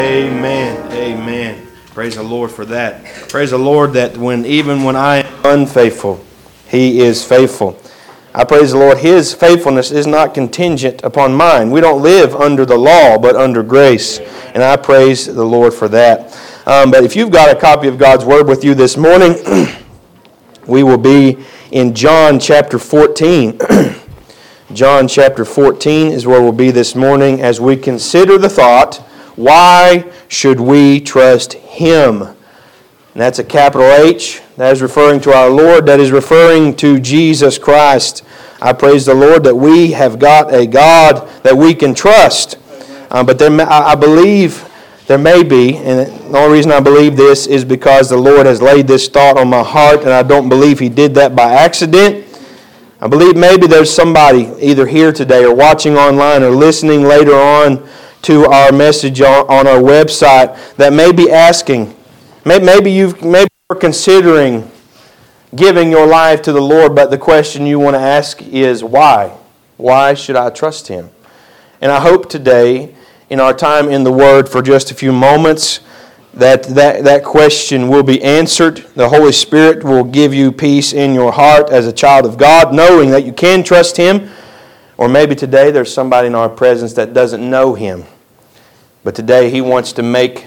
Amen. Amen. Praise the Lord for that. Praise the Lord that even when I am unfaithful, He is faithful. I praise the Lord. His faithfulness is not contingent upon mine. We don't live under the law, but under grace. And I praise the Lord for that. But if you've got a copy of God's Word with you this morning, we will be in John chapter 14. John chapter 14 is where we'll be this morning as we consider the thought, why should we trust Him? And that's a capital H. That is referring to our Lord. That is referring to Jesus Christ. I praise the Lord that we have got a God that we can trust. But I believe there may be, and the only reason I believe this is because the Lord has laid this thought on my heart, and I don't believe He did that by accident. I believe maybe there's somebody either here today or watching online or listening later on to our message on our website that may be asking, maybe you're considering giving your life to the Lord, but the question you want to ask is why? Why should I trust Him? And I hope today, in our time in the Word for just a few moments, that question will be answered. The Holy Spirit will give you peace in your heart as a child of God, knowing that you can trust Him. Or maybe today there's somebody in our presence that doesn't know Him. But today He wants to make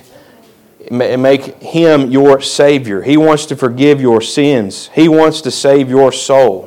Him your Savior. He wants to forgive your sins. He wants to save your soul.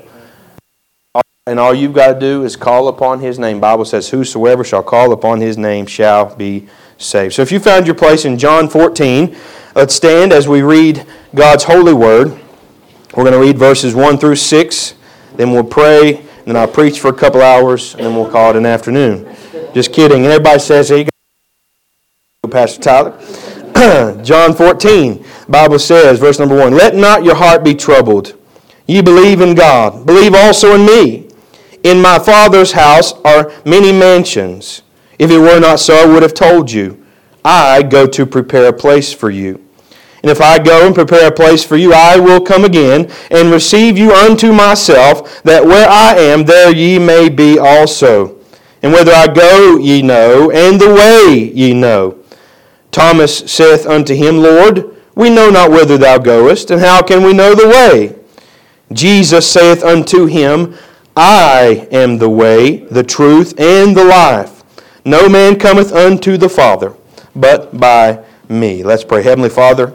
And all you've got to do is call upon His name. The Bible says, whosoever shall call upon His name shall be saved. So if you found your place in John 14, let's stand as we read God's holy word. We're going to read verses 1 through 6. Then we'll pray. Then I'll preach for a couple hours. And then we'll call it an afternoon. Just kidding. And everybody says, hey, Pastor Tyler. John 14, the Bible says, verse number 1, let not your heart be troubled. Ye believe in God. Believe also in me. In my Father's house are many mansions. If it were not so, I would have told you. I go to prepare a place for you. And if I go and prepare a place for you, I will come again and receive you unto myself, that where I am, there ye may be also. And whither I go ye know, and the way ye know. Thomas saith unto him, Lord, we know not whither thou goest, and how can we know the way? Jesus saith unto him, I am the way, the truth, and the life. No man cometh unto the Father, but by me. Let's pray. Heavenly Father,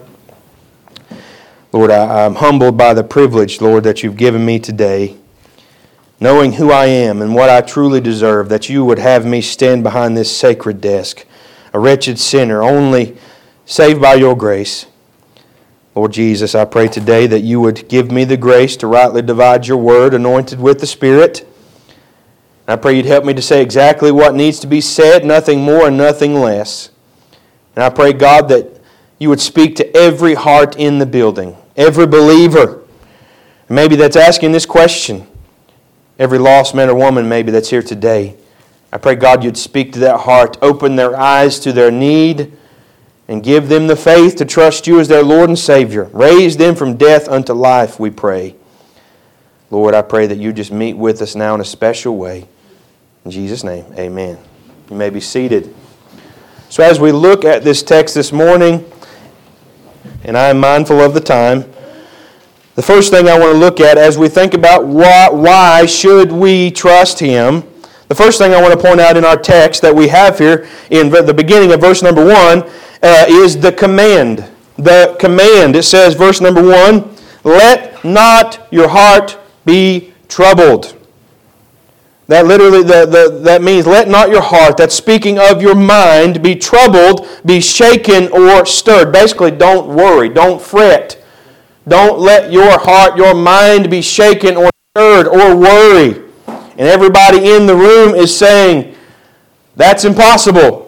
Lord, I'm humbled by the privilege, Lord, that you've given me today, knowing who I am and what I truly deserve, that you would have me stand behind this sacred desk, a wretched sinner, only saved by your grace. Lord Jesus, I pray today that you would give me the grace to rightly divide your word, anointed with the Spirit. I pray you'd help me to say exactly what needs to be said, nothing more and nothing less. And I pray, God, that you would speak to every heart in the building, every believer, maybe that's asking this question, every lost man or woman maybe that's here today. I pray, God, you'd speak to that heart, open their eyes to their need, and give them the faith to trust you as their Lord and Savior. Raise them from death unto life, we pray. Lord, I pray that you just meet with us now in a special way. In Jesus' name, amen. You may be seated. So as we look at this text this morning, and I am mindful of the time, the first thing I want to look at as we think about why should we trust Him, the first thing I want to point out in our text that we have here in the beginning of verse number 1 is the command. The command, it says, verse number 1, let not your heart be troubled. That literally, that means let not your heart, that's speaking of your mind, be troubled, be shaken or stirred. Basically, don't worry, don't fret. Don't let your heart, your mind be shaken or stirred or worry. And everybody in the room is saying, that's impossible.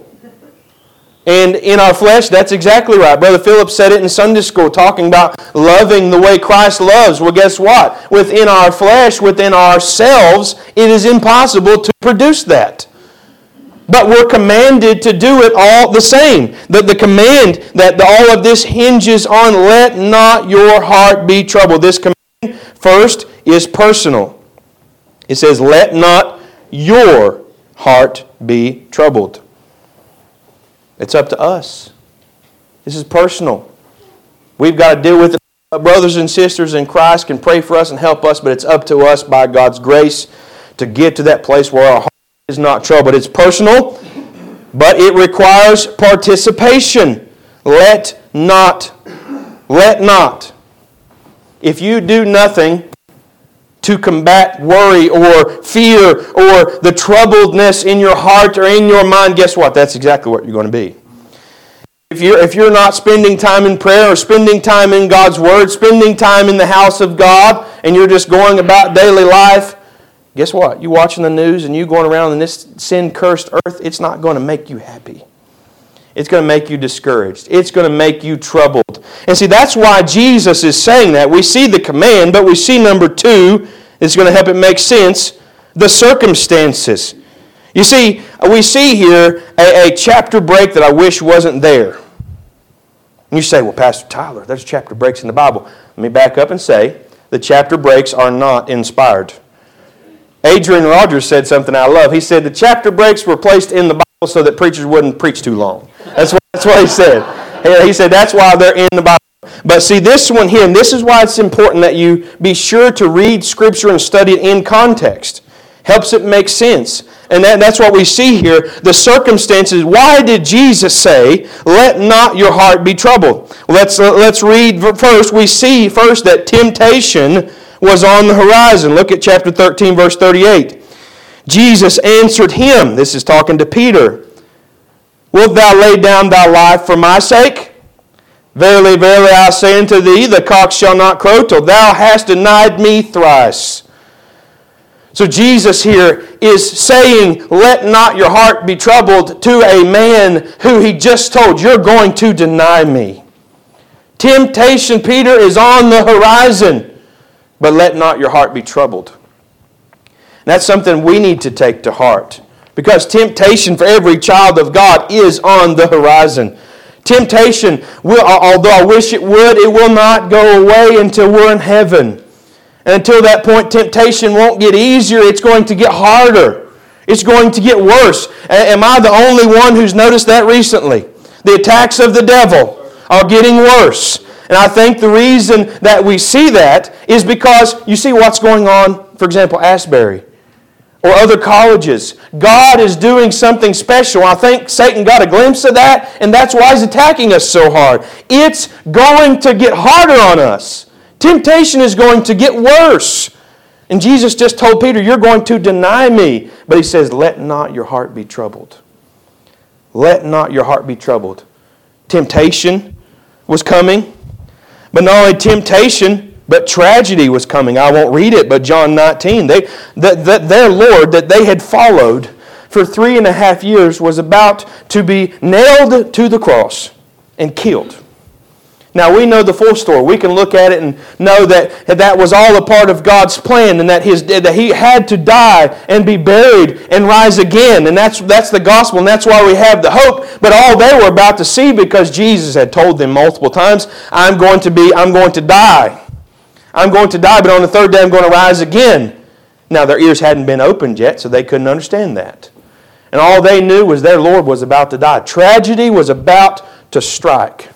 And in our flesh, that's exactly right. Brother Philip said it in Sunday school, talking about loving the way Christ loves. Well, guess what? Within our flesh, within ourselves, it is impossible to produce that. But we're commanded to do it all the same. The command that all of this hinges on, let not your heart be troubled. This command, first, is personal. It says, let not your heart be troubled. It's up to us. This is personal. We've got to deal with it. Brothers and sisters in Christ can pray for us and help us, but it's up to us by God's grace to get to that place where our heart is not troubled. It's personal, but it requires participation. Let not. If you do nothing to combat worry or fear or the troubledness in your heart or in your mind, guess what? That's exactly what you're going to be. If you're not spending time in prayer or spending time in God's Word, spending time in the house of God, and you're just going about daily life, guess what? You watching the news and you going around in this sin-cursed earth, it's not going to make you happy. It's going to make you discouraged. It's going to make you troubled. And see, that's why Jesus is saying that. We see the command, but we see number 2, it's going to help it make sense, the circumstances. You see, we see here a chapter break that I wish wasn't there. And you say, well, Pastor Tyler, there's chapter breaks in the Bible. Let me back up and say, the chapter breaks are not inspired. Adrian Rogers said something I love. He said the chapter breaks were placed in the Bible so that preachers wouldn't preach too long. That's what he said. He said that's why they're in the Bible. But see, this one here, and this is why it's important that you be sure to read Scripture and study it in context. Helps it make sense. And that's what we see here. The circumstances. Why did Jesus say, let not your heart be troubled? Let's read first. We see first that temptation was on the horizon. Look at chapter 13, verse 38. Jesus answered him. This is talking to Peter. Wilt thou lay down thy life for my sake? Verily, verily, I say unto thee, the cock shall not crow till thou hast denied me thrice. So Jesus here is saying, let not your heart be troubled to a man who he just told, you're going to deny me. Temptation, Peter, is on the horizon, but let not your heart be troubled. That's something we need to take to heart, because temptation for every child of God is on the horizon. Temptation, although I wish it would, it will not go away until we're in heaven. And until that point, temptation won't get easier. It's going to get harder. It's going to get worse. Am I the only one who's noticed that recently? The attacks of the devil are getting worse. And I think the reason that we see that is because you see what's going on, for example, Asbury or other colleges. God is doing something special. I think Satan got a glimpse of that, and that's why he's attacking us so hard. It's going to get harder on us. Temptation is going to get worse. And Jesus just told Peter, you're going to deny me. But he says, let not your heart be troubled. Let not your heart be troubled. Temptation was coming. But not only temptation, but tragedy was coming. I won't read it, but John 19. Their Lord that they had followed for 3.5 years was about to be nailed to the cross and killed. Now, we know the full story. We can look at it and know that that was all a part of God's plan, and that He had to die and be buried and rise again. And that's the gospel, and that's why we have the hope. But all they were about to see, because Jesus had told them multiple times, I'm going to die. I'm going to die, but on the third day I'm going to rise again. Now, their ears hadn't been opened yet, so they couldn't understand that. And all they knew was their Lord was about to die. Tragedy was about to strike.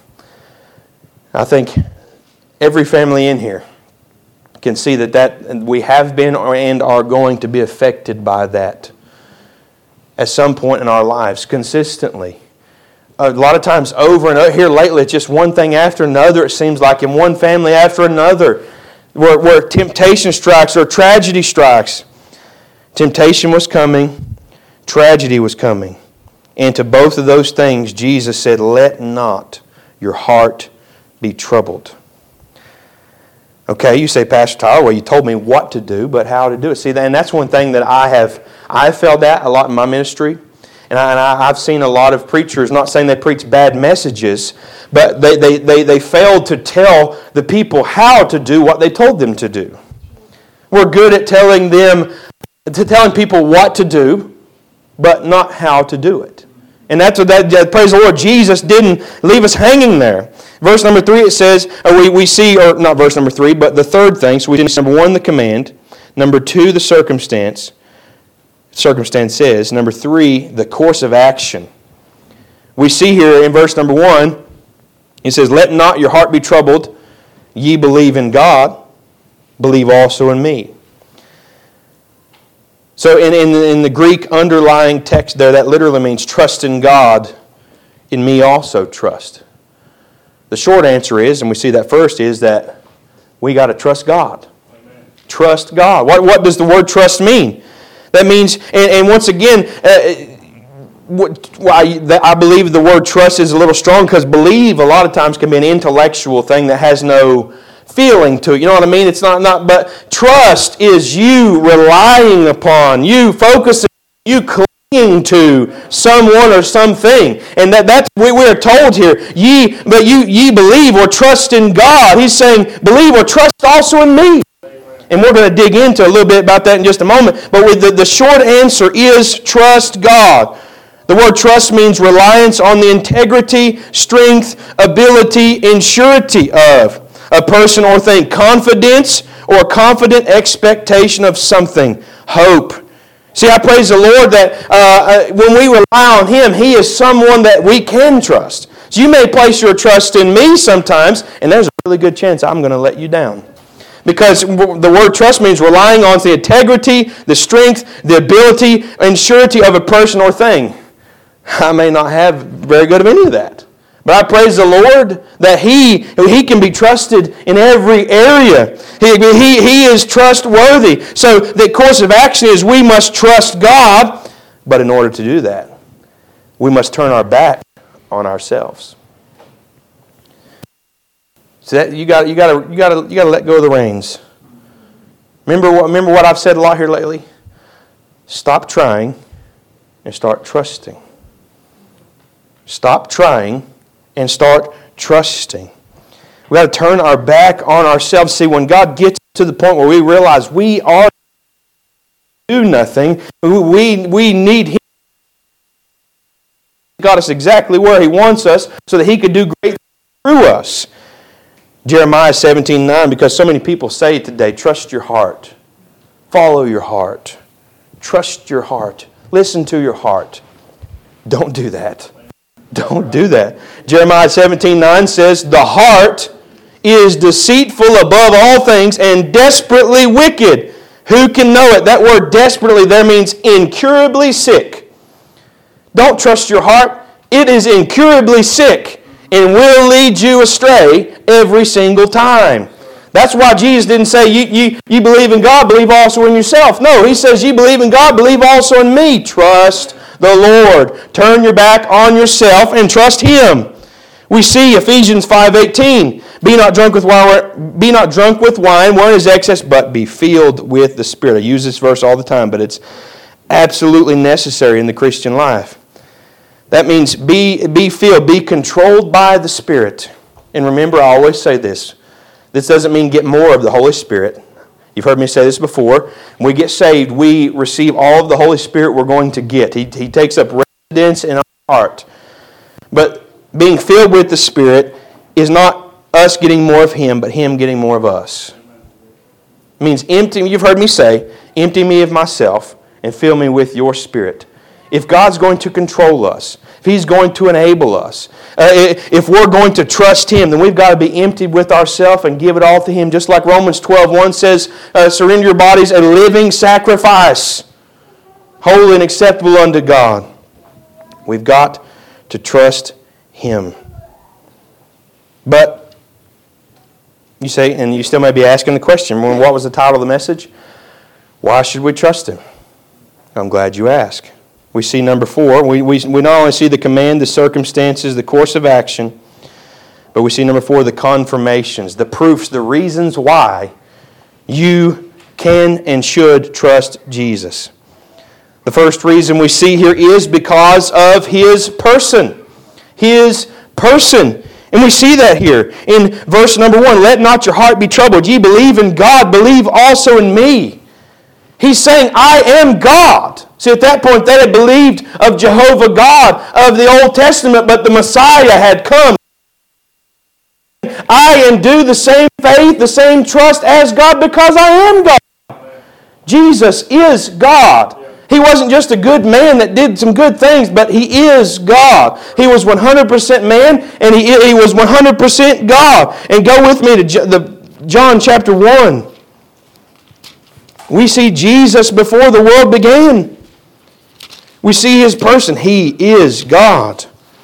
I think every family in here can see that we have been and are going to be affected by that at some point in our lives, consistently. A lot of times over and over, here lately, it's just one thing after another, it seems like, in one family after another, where temptation strikes or tragedy strikes. Temptation was coming, tragedy was coming. And to both of those things, Jesus said, let not your heart be troubled. Okay, you say, Pastor Tyler, well, you told me what to do, but how to do it. See, and that's one thing that I felt that a lot in my ministry. And I've seen a lot of preachers, not saying they preach bad messages, but they failed to tell the people how to do what they told them to do. We're good at telling people what to do, but not how to do it. And that's what praise the Lord, Jesus didn't leave us hanging there. Verse number 3, it says, we see, or not verse number 3, but the third thing. So we see number 1, the command. Number 2, the circumstance. Circumstance says. Number 3, the course of action. We see here in verse number 1, He says, let not your heart be troubled. Ye believe in God, believe also in me. So in the Greek underlying text there, that literally means trust in God, in me also trust. The short answer is, and we see that first, is that we got to trust God. Amen. Trust God. What does the word trust mean? That means, and once again, I believe the word trust is a little strong because believe a lot of times can be an intellectual thing that has no feeling to it. You know what I mean? It's not. But trust is you relying upon, you focusing, you clinging to someone or something, and that's we are told here. Ye believe or trust in God. He's saying believe or trust also in me. And we're going to dig into a little bit about that in just a moment. But with the short answer is trust God. The word trust means reliance on the integrity, strength, ability, and surety of a person or thing. Confidence or confident expectation of something. Hope. See, I praise the Lord that when we rely on Him, He is someone that we can trust. So you may place your trust in me sometimes, and there's a really good chance I'm going to let you down. Because the word trust means relying on the integrity, the strength, the ability, and surety of a person or thing. I may not have very good of any of that. But I praise the Lord that He can be trusted in every area. He is trustworthy. So the course of action is we must trust God. But in order to do that, we must turn our back on ourselves. So that you got to let go of the reins. Remember what I've said a lot here lately? Stop trying and start trusting. Stop trying and start trusting. We got to turn our back on ourselves. See, when God gets to the point where we realize we are do nothing, we need Him. He got us exactly where He wants us so that He could do great things through us. Jeremiah 17:9, because so many people say today, trust your heart. Follow your heart. Trust your heart. Listen to your heart. Don't do that. Don't do that. Jeremiah 17:9 says, the heart is deceitful above all things and desperately wicked. Who can know it? That word desperately there means incurably sick. Don't trust your heart. It is incurably sick and will lead you astray every single time. That's why Jesus didn't say, you believe in God, believe also in yourself. No, He says, you believe in God, believe also in me. Trust the Lord. Turn your back on yourself and trust Him. We see Ephesians 5:18. Be not drunk with wine wherein is excess, but be filled with the Spirit. I use this verse all the time, but it's absolutely necessary in the Christian life. That means be filled, be controlled by the Spirit. And remember, I always say this. This doesn't mean get more of the Holy Spirit. You've heard me say this before. When we get saved, we receive all of the Holy Spirit we're going to get. He takes up residence in our heart. But being filled with the Spirit is not us getting more of Him, but Him getting more of us. It means you've heard me say, empty me of myself and fill me with your Spirit. If God's going to control us, if He's going to enable us, if we're going to trust Him, then we've got to be emptied with ourselves and give it all to Him. Just like Romans 12:1 says, surrender your bodies a living sacrifice, holy and acceptable unto God. We've got to trust Him. But, you say, and you still may be asking the question, well, what was the title of the message? Why should we trust Him? I'm glad you asked. We see number 4. We not only see the command, the circumstances, the course of action, but we see number 4, the confirmations, the proofs, the reasons why you can and should trust Jesus. The first reason we see here is because of His person. His person. And we see that here in verse number 1. Let not your heart be troubled. Ye believe in God, believe also in me. He's saying, I am God. See, at that point, they had believed of Jehovah God of the Old Testament, but the Messiah had come. I endue the same faith, the same trust as God because I am God. Jesus is God. He wasn't just a good man that did some good things, but He is God. He was 100% man, and He was 100% God. And go with me to John chapter 1. We see Jesus before the world began. We see His person. He is God.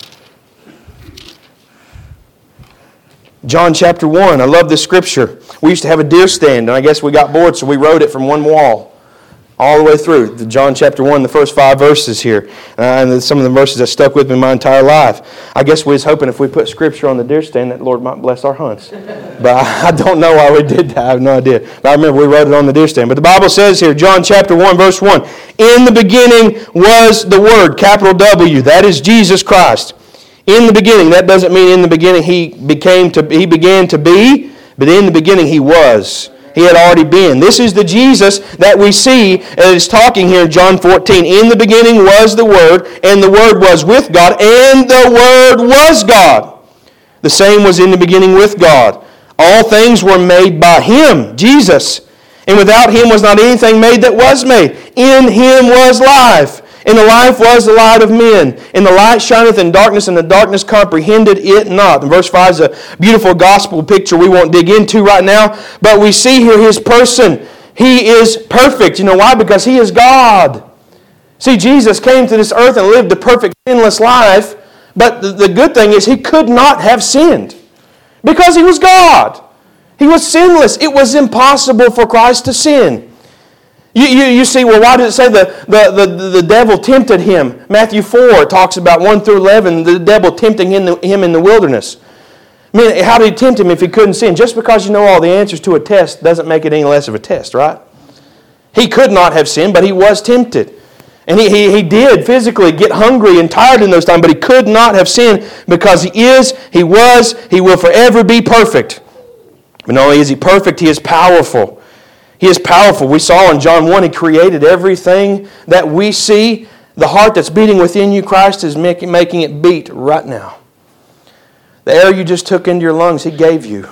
John chapter 1. I love this scripture. We used to have a deer stand, and I guess we got bored, so we wrote it from one wall all the way through. John chapter 1, the first 5 verses here. And some of the verses that stuck with me my entire life. I guess we was hoping if we put scripture on the deer stand that the Lord might bless our hunts. But I don't know why we did that. I have no idea. But I remember we wrote it on the deer stand. But the Bible says here, John chapter 1, verse 1, in the beginning was the Word, capital W. That is Jesus Christ. In the beginning, that doesn't mean in the beginning He began to be, but in the beginning He was. He had already been. This is the Jesus that we see as talking here in John 14. In the beginning was the Word, and the Word was with God, and the Word was God. The same was in the beginning with God. All things were made by Him, Jesus. And without Him was not anything made that was made. In Him was life. And the life was the light of men. And the light shineth in darkness, and the darkness comprehended it not. And verse 5 is a beautiful gospel picture we won't dig into right now. But we see here His person. He is perfect. You know why? Because He is God. See, Jesus came to this earth and lived a perfect, sinless life. But the good thing is He could not have sinned. Because He was God. He was sinless. It was impossible for Christ to sin. You see, well, why does it say the devil tempted Him? Matthew 4 talks about 1 through 11, the devil tempting Him in the wilderness. I mean, how did He tempt Him if He couldn't sin? Just because you know all the answers to a test doesn't make it any less of a test, right? He could not have sinned, but He was tempted. And he did physically get hungry and tired in those times, but He could not have sinned because He is, He was, He will forever be perfect. But not only is He perfect, He is powerful. He is powerful. We saw in John 1, He created everything that we see. The heart that's beating within you, Christ is making it beat right now. The air you just took into your lungs, He gave you.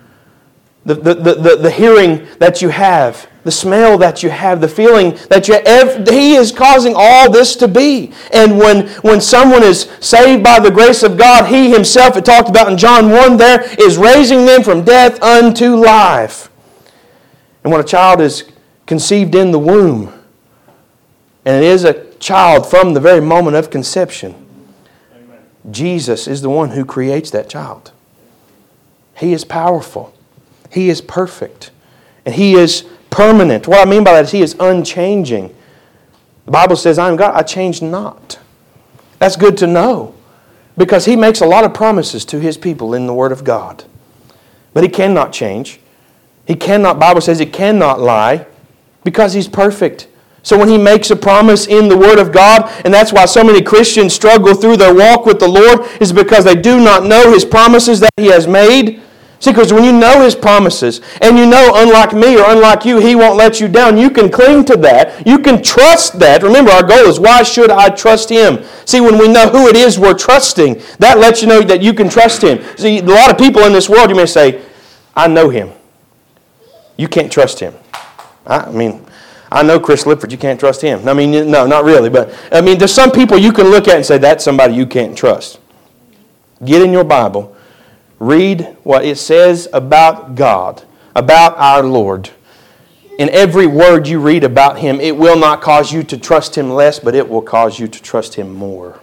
The hearing that you have, the smell that you have, the feeling that you have, He is causing all this to be. And when someone is saved by the grace of God, He Himself, it talked about in John 1 there, is raising them from death unto life. And when a child is conceived in the womb, and it is a child from the very moment of conception, Amen. Jesus is the one who creates that child. He is powerful. He is perfect. And He is permanent. What I mean by that is He is unchanging. The Bible says, I am God, I change not. That's good to know. Because He makes a lot of promises to His people in the Word of God. But He cannot change. He cannot, the Bible says He cannot lie because He's perfect. So when He makes a promise in the Word of God, and that's why so many Christians struggle through their walk with the Lord, is because they do not know His promises that He has made. See, because when you know His promises, and you know, unlike me or unlike you, He won't let you down, you can cling to that. You can trust that. Remember, our goal is, why should I trust Him? See, when we know who it is we're trusting, that lets you know that you can trust Him. See, a lot of people in this world, you may say, I know Him. You can't trust him. I mean, I know Chris Lipford, you can't trust him. I mean, no, not really. But, I mean, there's some people you can look at and say, that's somebody you can't trust. Get in your Bible. Read what it says about God, about our Lord. In every word you read about Him, it will not cause you to trust Him less, but it will cause you to trust Him more.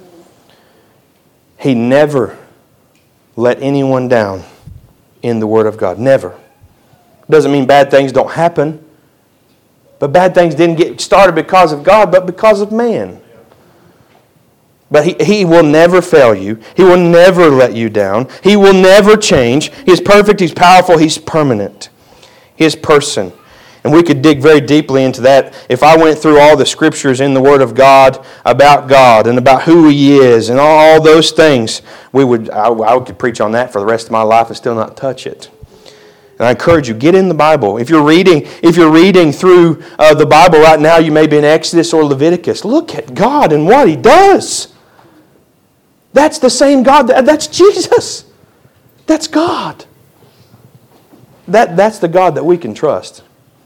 He never let anyone down in the Word of God. Never. Doesn't mean bad things don't happen. But bad things didn't get started because of God, but because of man. But He will never fail you. He will never let you down. He will never change. He is perfect. He's powerful. He's permanent. His person. And we could dig very deeply into that. If I went through all the scriptures in the Word of God about and about who He is and all those things, I could preach on that for the rest of my life and still not touch it. And I encourage you, get in the Bible. If you're reading through the Bible right now, you may be in Exodus or Leviticus. Look at God and what He does. That's the same God. That's Jesus. That's God. That's the God that we can trust.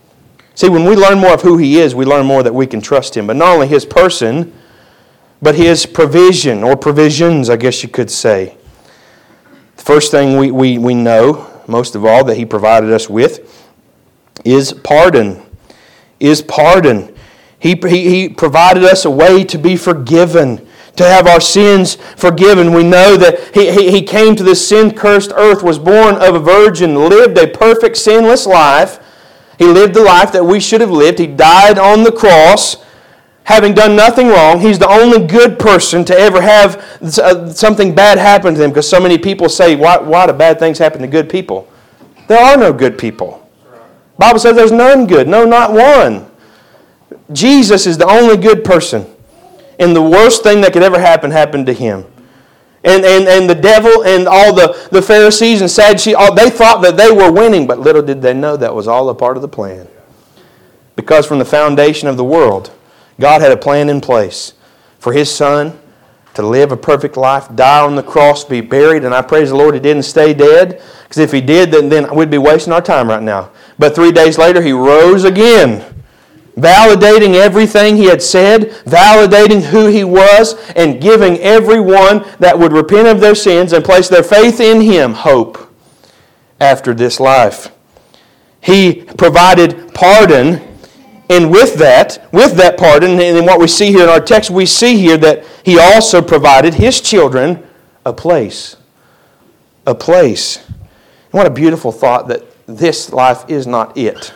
See, when we learn more of who He is, we learn more that we can trust Him. But not only His person, but His provision, or provisions, I guess you could say. The first thing we know, most of all, that He provided us with is pardon. Is pardon. He provided us a way to be forgiven, to have our sins forgiven. We know that He came to this sin-cursed earth, was born of a virgin, lived a perfect sinless life. He lived the life that we should have lived. He died on the cross, having done nothing wrong. He's the only good person to ever have something bad happen to him, because so many people say, why do bad things happen to good people? There are no good people. The Bible says there's none good. No, not one. Jesus is the only good person. And the worst thing that could ever happen happened to Him. And the devil and all the Pharisees and Sadducees, they thought that they were winning, but little did they know that was all a part of the plan. Because from the foundation of the world, God had a plan in place for His Son to live a perfect life, die on the cross, be buried, and I praise the Lord He didn't stay dead, because if He did, then we'd be wasting our time right now. But 3 days later, He rose again, validating everything He had said, validating who He was, and giving everyone that would repent of their sins and place their faith in Him hope after this life. He provided pardon, and with that pardon, and what we see here in our text, we see here that He also provided His children a place. A place. And what a beautiful thought that this life is not it.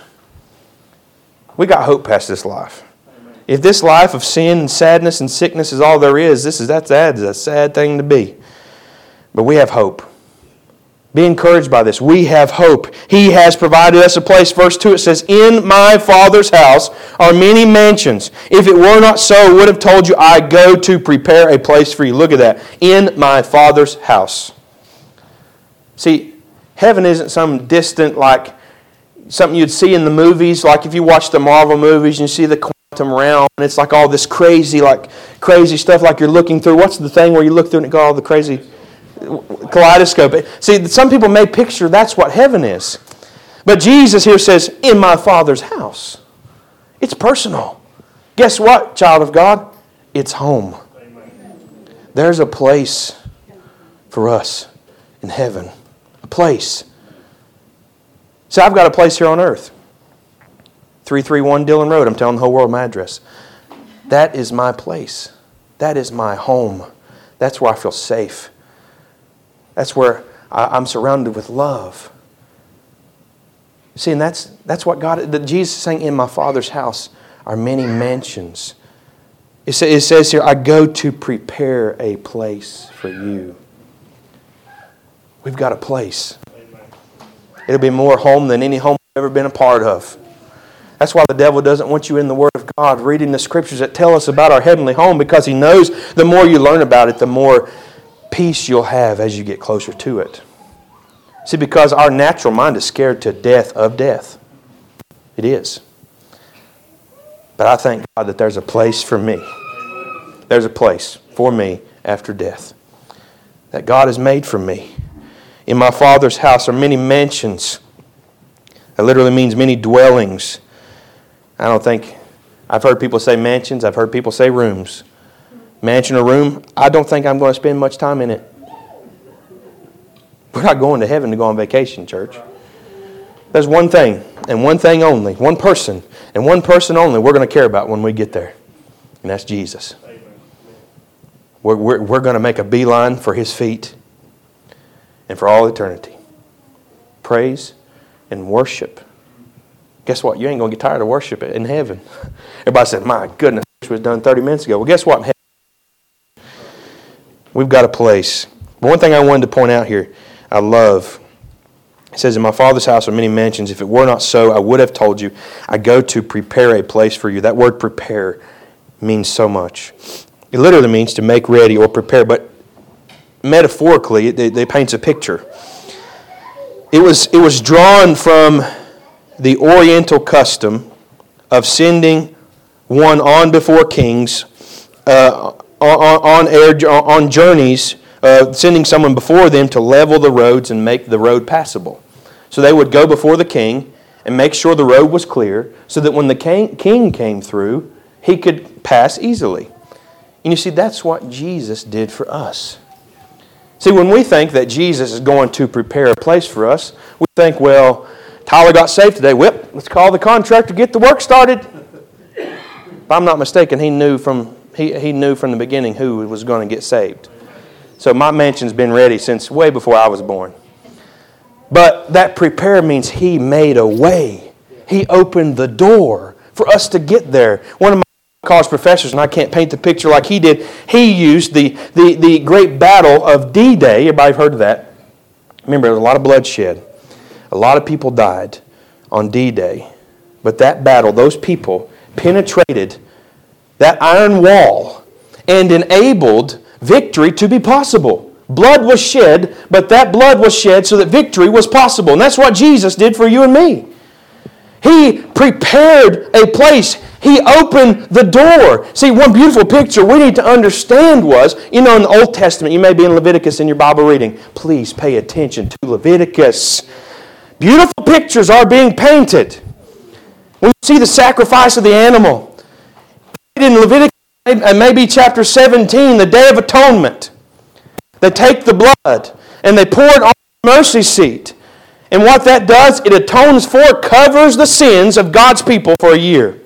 We got hope past this life. Amen. If this life of sin and sadness and sickness is all there is, that's a sad thing to be. But we have hope. Be encouraged by this. We have hope. He has provided us a place. Verse 2, it says, "In my Father's house are many mansions. If it were not so, I would have told you, I go to prepare a place for you." Look at that. In my Father's house. See, heaven isn't some distant, like something you'd see in the movies. Like if you watch the Marvel movies and you see the quantum realm, and it's like all this crazy stuff, like you're looking through. What's the thing where you look through and it got all the crazy kaleidoscope? See, some people may picture that's what heaven is. But Jesus here says, in my Father's house. It's personal. Guess what, child of God? It's home. There's a place for us in heaven. A place. See, I've got a place here on earth. 331 Dillon Road. I'm telling the whole world my address. That is my place. That is my home. That's where I feel safe. That's where I'm surrounded with love. See, and that's what Jesus is saying, in my Father's house are many mansions. It says here, I go to prepare a place for you. We've got a place. It'll be more home than any home you've ever been a part of. That's why the devil doesn't want you in the Word of God, reading the Scriptures that tell us about our heavenly home, because he knows the more you learn about it, the more peace you'll have as you get closer to it. See, because our natural mind is scared to death of death. It is. But I thank God that there's a place for me. There's a place for me after death that God has made for me. In my Father's house are many mansions. It literally means many dwellings. I've heard people say mansions. I've heard people say rooms. Mansion or room, I don't think I'm going to spend much time in it. We're not going to heaven to go on vacation, church. There's one thing, and one thing only, one person, and one person only we're going to care about when we get there. And that's Jesus. We're going to make a beeline for His feet and for all eternity. Praise and worship. Guess what? You ain't going to get tired of worship in heaven. Everybody said, my goodness, this was done 30 minutes ago. Well, guess what? In heaven, we've got a place. But one thing I wanted to point out here, I love. It says, in my Father's house are many mansions. If it were not so, I would have told you. I go to prepare a place for you. That word prepare means so much. It literally means to make ready or prepare. But metaphorically, it paints a picture. It was drawn from the Oriental custom of sending one on before kings on journeys, sending someone before them to level the roads and make the road passable. So they would go before the king, and make sure the road was clear so that when the king came through, he could pass easily. And you see, that's what Jesus did for us. See, when we think that Jesus is going to prepare a place for us, we think, well, Tyler got saved today. Well, let's call the contractor, get the work started. If I'm not mistaken, he knew from the beginning who was going to get saved. So my mansion's been ready since way before I was born. But that prepare means He made a way. He opened the door for us to get there. One of my college professors, and I can't paint the picture like he did, he used the great battle of D-Day. Everybody heard of that? Remember, there was a lot of bloodshed. A lot of people died on D-Day. But that battle, those people penetrated that iron wall and enabled victory to be possible. Blood was shed, but that blood was shed so that victory was possible. And that's what Jesus did for you and me. He prepared a place. He opened the door. See, one beautiful picture we need to understand was, in the Old Testament, you may be in Leviticus in your Bible reading. Please pay attention to Leviticus. Beautiful pictures are being painted. When you see the sacrifice of the animal, in Leviticus, maybe chapter 17, the Day of Atonement, they take the blood and they pour it on the mercy seat. And what that does, it atones for, covers the sins of God's people for a year.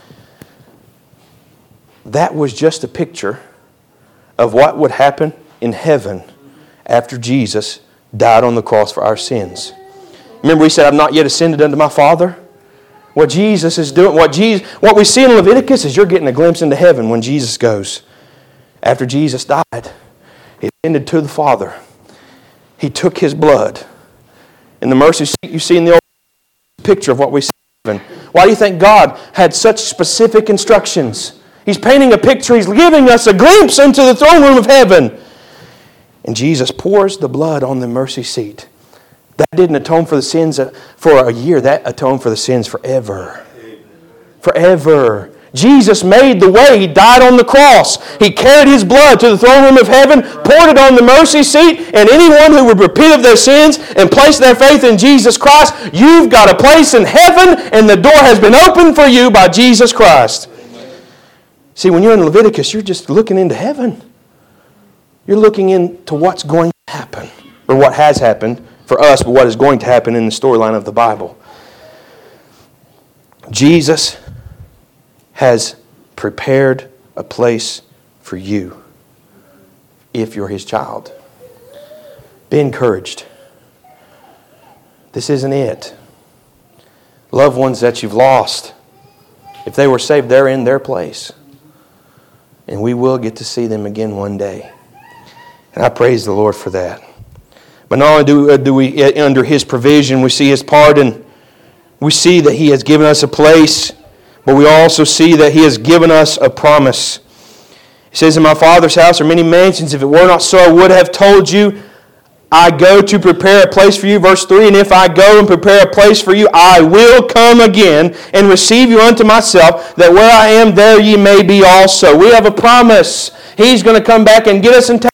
That was just a picture of what would happen in heaven after Jesus died on the cross for our sins. Remember we said, I've not yet ascended unto my Father? What Jesus is doing, what we see in Leviticus is you're getting a glimpse into heaven when Jesus goes. After Jesus died, He ascended to the Father. He took His blood. In the mercy seat you see in the old picture of what we see in heaven. Why do you think God had such specific instructions? He's painting a picture. He's giving us a glimpse into the throne room of heaven. And Jesus pours the blood on the mercy seat. That didn't atone for the sins for a year. That atoned for the sins forever. Forever. Jesus made the way. He died on the cross. He carried His blood to the throne room of heaven, poured it on the mercy seat, and anyone who would repent of their sins and place their faith in Jesus Christ, you've got a place in heaven, and the door has been opened for you by Jesus Christ. See, when you're in Leviticus, you're just looking into heaven. You're looking into what's going to happen, or what has happened for us, but what is going to happen in the storyline of the Bible. Jesus has prepared a place for you if you're His child. Be encouraged. This isn't it. Loved ones that you've lost, if they were saved, they're in their place. And we will get to see them again one day. And I praise the Lord for that. But not only do we, under His provision, we see His pardon, we see that He has given us a place, but we also see that He has given us a promise. He says, in my Father's house are many mansions. If it were not so, I would have told you. I go to prepare a place for you. Verse 3, and if I go and prepare a place for you, I will come again and receive you unto myself, that where I am, there ye may be also. We have a promise. He's going to come back and get us in time.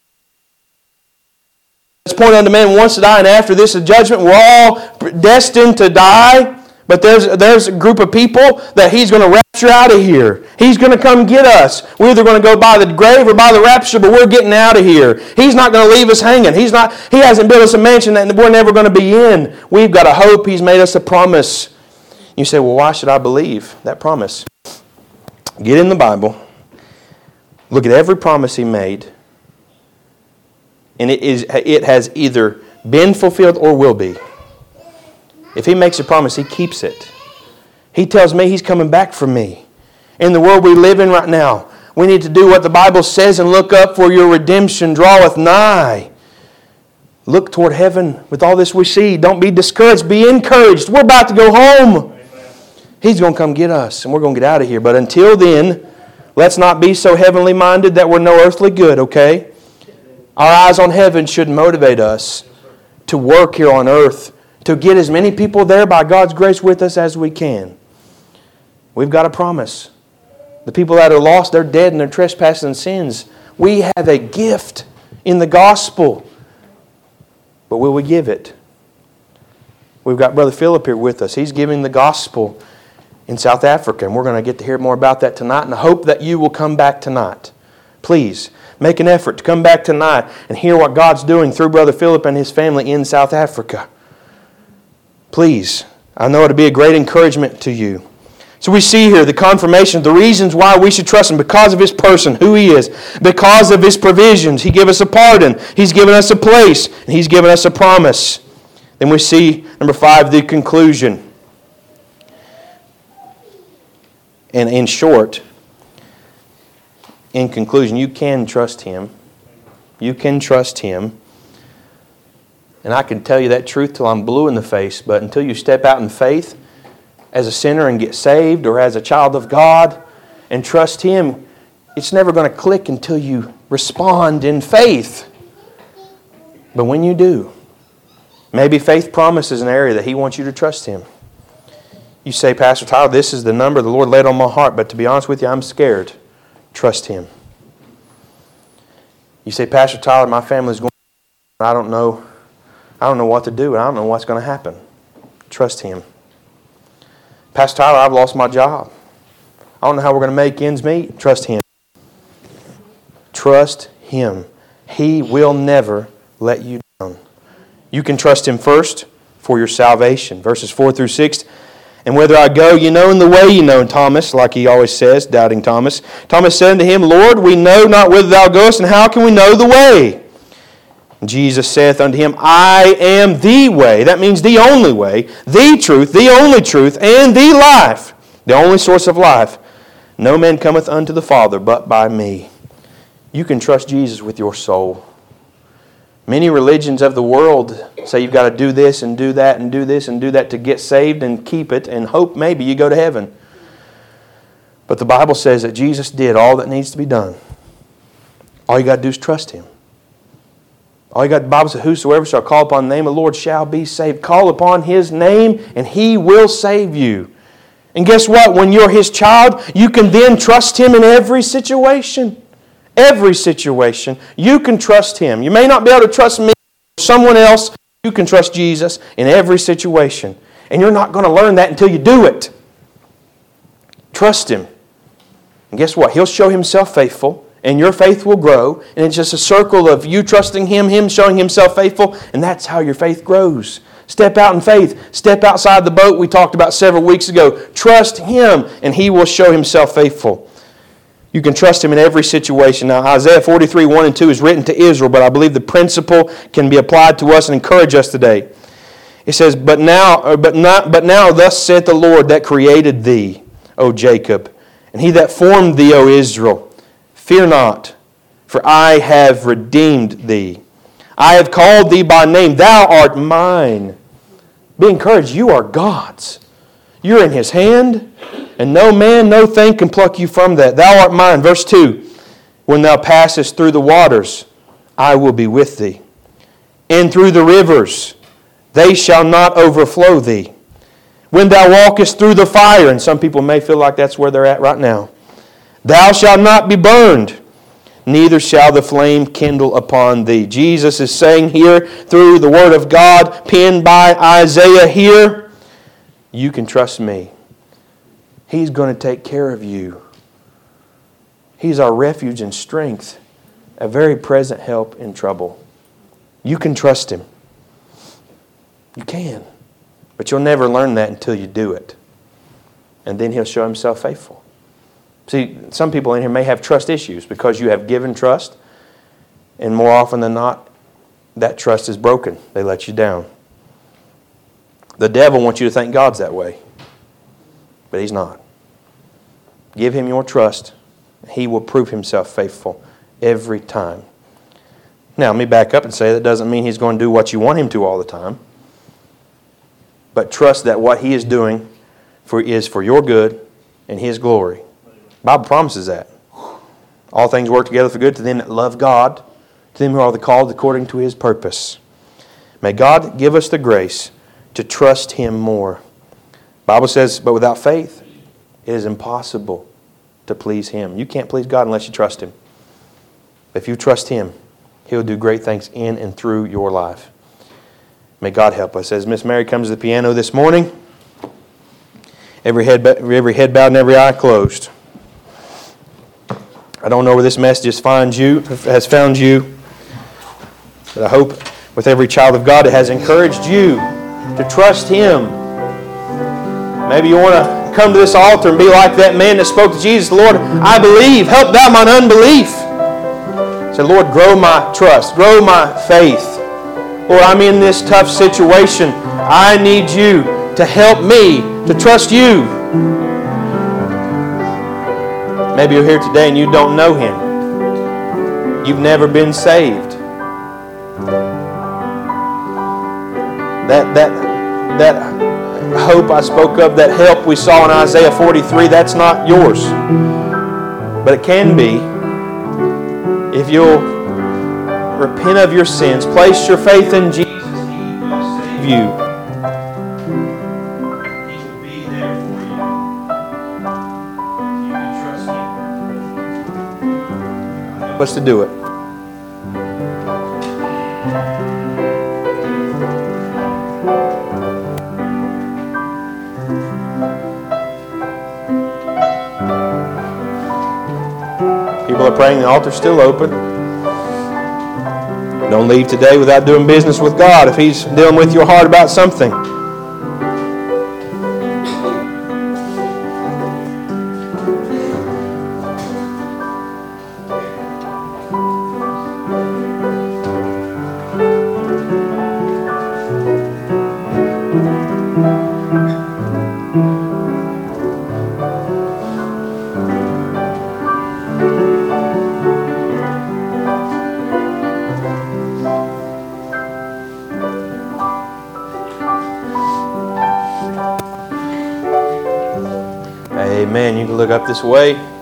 It's pointed unto man once to die, and after this is judgment. We're all destined to die. But there's a group of people that He's going to rapture out of here. He's going to come get us. We're either going to go by the grave or by the rapture, but we're getting out of here. He's not going to leave us hanging. He hasn't built us a mansion that we're never going to be in. We've got a hope. He's made us a promise. You say, well, why should I believe that promise? Get in the Bible. Look at every promise He made. And it has either been fulfilled or will be. If He makes a promise, He keeps it. He tells me He's coming back for me. In the world we live in right now, we need to do what the Bible says and look up, for your redemption draweth nigh. Look toward heaven with all this we see. Don't be discouraged. Be encouraged. We're about to go home. He's going to come get us, and we're going to get out of here. But until then, let's not be so heavenly minded that we're no earthly good, okay? Our eyes on heaven should motivate us to work here on earth, to get as many people there by God's grace with us as we can. We've got a promise. The people that are lost, they're dead in their trespasses and sins. We have a gift in the gospel. But will we give it? We've got Brother Philip here with us. He's giving the gospel in South Africa, and we're going to get to hear more about that tonight, and I hope that you will come back tonight. Please, make an effort to come back tonight and hear what God's doing through Brother Philip and his family in South Africa. Please, I know it'll be a great encouragement to you. So we see here the confirmation, the reasons why we should trust Him, because of His person, who He is, because of His provisions. He gave us a pardon, He's given us a place, and He's given us a promise. Then we see, number 5, the conclusion. And in short, in conclusion, you can trust Him. You can trust Him. And I can tell you that truth till I'm blue in the face, but until you step out in faith as a sinner and get saved, or as a child of God and trust Him, it's never going to click until you respond in faith. But when you do, maybe faith promises an area that He wants you to trust Him. You say, Pastor Tyler, this is the number the Lord laid on my heart, but to be honest with you, I'm scared. Trust Him. You say, Pastor Tyler, my family's going, I don't know what to do, and I don't know what's going to happen. Trust Him. Pastor Tyler, I've lost my job. I don't know how we're going to make ends meet. Trust Him. Trust Him. He will never let you down. You can trust Him first for your salvation. Verses 4 through 6. And whither I go, you know, and the way you know. And Thomas, like he always says, doubting Thomas. Thomas said unto Him, Lord, we know not whither Thou goest, and how can we know the way? And Jesus saith unto him, I am the way. That means the only way, the only truth, and the life. The only source of life. No man cometh unto the Father but by me. You can trust Jesus with your soul. Many religions of the world say you've got to do this and do that and do this and do that to get saved and keep it and hope maybe you go to heaven. But the Bible says that Jesus did all that needs to be done. All you got to do is trust Him. The Bible says, whosoever shall call upon the name of the Lord shall be saved. Call upon His name and He will save you. And guess what? When you're His child, you can then trust Him in every situation. Every situation. You can trust Him. You may not be able to trust me or someone else. You can trust Jesus in every situation. And you're not going to learn that until you do it. Trust Him. And guess what? He'll show Himself faithful. And your faith will grow. And it's just a circle of you trusting Him, Him showing Himself faithful. And that's how your faith grows. Step out in faith. Step outside the boat we talked about several weeks ago. Trust Him and He will show Himself faithful. You can trust Him in every situation. Now, Isaiah 43, 1 and 2 is written to Israel, but I believe the principle can be applied to us and encourage us today. It says, But now thus saith the Lord that created thee, O Jacob, and He that formed thee, O Israel. Fear not, for I have redeemed thee. I have called thee by name. Thou art mine. Be encouraged. You are God's. You're in His hand, and no man, no thing can pluck you from that. Thou art mine. Verse 2, when thou passest through the waters, I will be with thee. And through the rivers, they shall not overflow thee. When thou walkest through the fire, and some people may feel like that's where they're at right now, thou shalt not be burned, neither shall the flame kindle upon thee. Jesus is saying here through the Word of God, penned by Isaiah here, you can trust me. He's going to take care of you. He's our refuge and strength, a very present help in trouble. You can trust Him. You can. But you'll never learn that until you do it. And then He'll show Himself faithful. See, some people in here may have trust issues because you have given trust, and more often than not, that trust is broken. They let you down. The devil wants you to think God's that way, but He's not. Give Him your trust. He will prove Himself faithful every time. Now, let me back up and say that doesn't mean He's going to do what you want Him to all the time, but trust that what He is doing is for your good and His glory. The Bible promises that. All things work together for good to them that love God, to them who are the called according to His purpose. May God give us the grace to trust Him more. The Bible says, but without faith, it is impossible to please Him. You can't please God unless you trust Him. If you trust Him, He'll do great things in and through your life. May God help us. As Miss Mary comes to the piano this morning, every head bowed and every eye closed. I don't know where this message has found you, but I hope with every child of God it has encouraged you to trust Him. Maybe you want to come to this altar and be like that man that spoke to Jesus. Lord, I believe. Help thou mine unbelief. Say, Lord, grow my trust. Grow my faith. Lord, I'm in this tough situation. I need you to help me to trust you. Maybe you're here today and you don't know Him. You've never been saved. That hope I spoke of, that help we saw in Isaiah 43, that's not yours. But it can be if you'll repent of your sins, place your faith in Jesus, He will save you. He will be there for you. You can trust Him. Help us to do it. People are praying, the altar's still open. Don't leave today without doing business with God if He's dealing with your heart about something. Amen. You can look up this way.